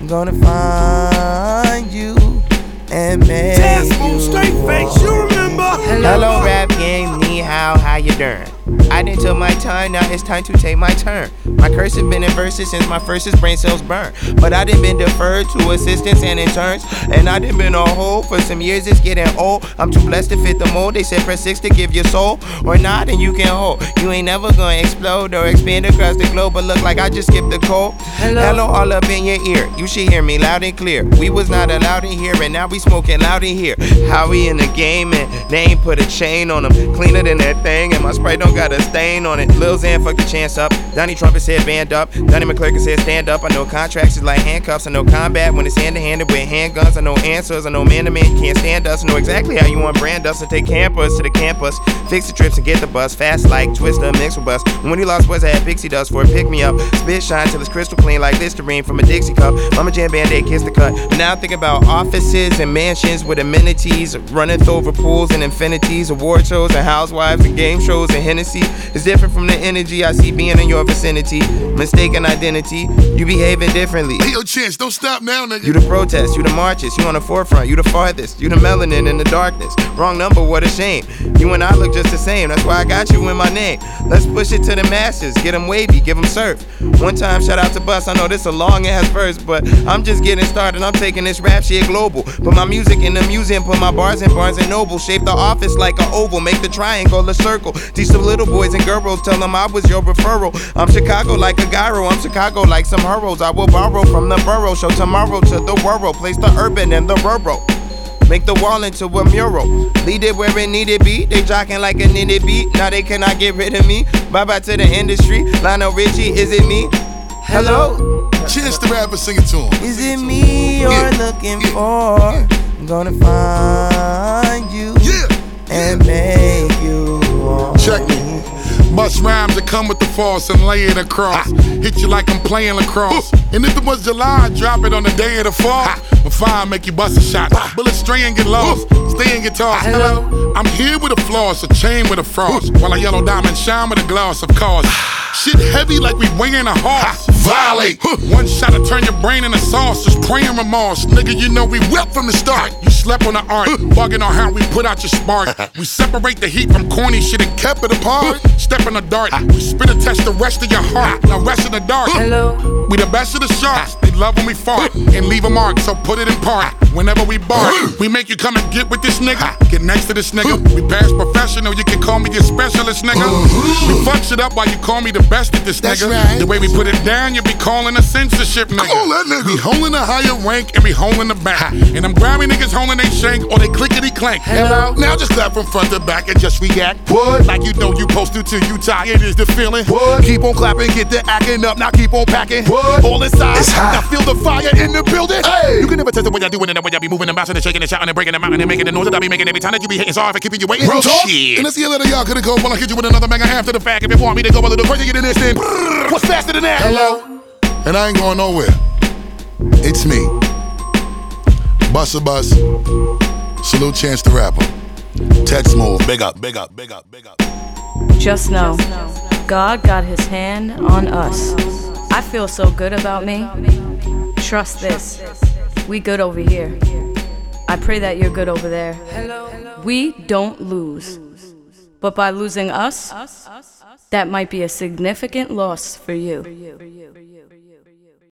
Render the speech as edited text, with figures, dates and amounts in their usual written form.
I'm gonna find you and make you straight face, you remember? Hello rap game, ni hao, how you doing? I didn't took my time, now it's time to take my turn. My curse has been in verses since my first brain cells burn. But I done been deferred to assistance and interns. And I done been on hold for some years, it's getting old. I'm too blessed to fit the mold, they said press 6 to give your soul. Or not, and you can hold. You ain't never gonna explode or expand across the globe. But look like I just skipped the code. Hello all up in your ear, you should hear me loud and clear. We was not allowed in here, and now we smoking loud in here. How we in the game, and they ain't put a chain on them. Cleaner than that thing, and my Sprite don't got a stain on it. Lil Xan fuck the chance up. Donnie Trumpet said band up. Donnie McClurkin said stand up. I know contracts is like handcuffs. I know combat when it's hand-to-handed with handguns. I know answers. I know man-to-man can't stand us. I know exactly how you want brand us. And take campers to the campus. Fix the trips and get the bus. Fast like Twister, mix with bus. When he lost boys, I had Pixie dust for a pick-me-up. Spit shine till it's crystal clean like Listerine from a Dixie cup. Mama Jam Band-Aid kiss the cut. But now I'm thinking about offices and mansions with amenities. Running over pools and infinities. Award shows and housewives and game shows and Hennessy. It's different from the energy I see being in your vicinity. Mistaken identity, you behaving differently. Hey, yo, Chance, don't stop now, nigga. You the protest, you the marches, you on the forefront, you the farthest, you the melanin in the darkness. Wrong number, what a shame. You and I look just the same, that's why I got you in my name. Let's push it to the masses, get them wavy, give them surf. One time, shout out to Bus, I know this a long ass verse, but I'm just getting started, I'm taking this rap shit global. Put my music in the museum, put my bars in Barnes & Noble. Shape the office like an oval, make the triangle a circle. Teach the little boys and girls, tell them I was your referral. I'm Chicago like a gyro, I'm Chicago like some heroes. I will borrow from the borough, show tomorrow to the world. Place the urban and the rural. Make the wall into a mural. Lead it where it needed be. They jocking like a knitted beat. Now they cannot get rid of me. Bye bye to the industry. Lionel Richie, is it me? Hello? Chance the rapper, sing it to him. Is it me you're looking for? I'm gonna find you and make you want. Check me. Bust rhymes that come with the force and lay it across. Hit you like I'm playing lacrosse. And if it was July, drop it on the day of the fall. When fire make you bust a shot. Bullets stray and get lost, stay and get tossed. Hello? I'm here with a floss, a chain with a frost. While a yellow diamond shine with a gloss, of course. Shit heavy like we weighing a horse. Violate. One shot to turn your brain into sauce. Just praying remorse. Nigga, you know we whipped from the start. You slept on the art, bugging on how we put out your spark. We separate the heat from corny shit and kept it apart. Step in the dark, we spit and test the rest of your heart. Now rest in the dark. Hello? We the best of the sharks. They love when we fart and leave a mark, so put it in park. Whenever we bark, we make you come and get with this nigga. Get next to this nigga. We pass professional, you can call me your specialist nigga. We fuck shit up while you call me the best at this nigga. Right. The way we put it down, you be calling a censorship nigga. Call that nigga. We holding a higher rank and we holding the back. And I'm grabbing niggas holding they shank or they clickety clank. Hello? Now just clap from front to back and just react. What? Like you know you supposed to till you tired is the feeling. What? Keep on clapping, get the acting up, now keep on packing. What? All inside, It's hot. now feel the fire in the building. Hey. You can never test the way I do it and the way I be moving and bouncing and shaking and shouting and breaking them out and making the noise that I be making every time that you be hitting. Sorry for keeping you waiting. Real talk. Shit. And let's see a little y'all could go while I hit you with another banger after the fact. If you want me to go a little crazy than this, then what's faster than that? Hello? And I ain't going nowhere. It's me. Busta Bus. Salute Chance the Rapper. Text Move. Big up, big up, big up, big up. Just know, God got his hand on us. I feel so good about me. Trust this. We good over here. I pray that you're good over there. We don't lose. But by losing us, that might be a significant loss for you.